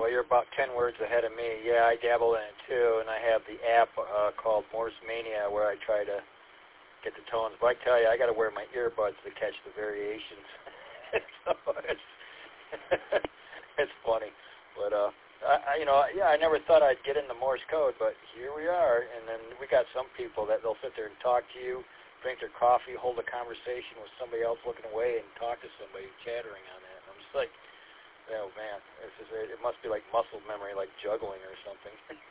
Well, you're about 10 words ahead of me. Yeah, I dabble in it too, and I have the app called Morse Mania where I try to get the tones. But I tell you, I got to wear my earbuds to catch the variations. So it's funny. But I never thought I'd get into Morse code, but here we are. And then we got some people that they'll sit there and talk to you, drink their coffee, hold a conversation with somebody else looking away, and talk to somebody chattering on that. And I'm just like, oh man, it must be like muscle memory, like juggling or something.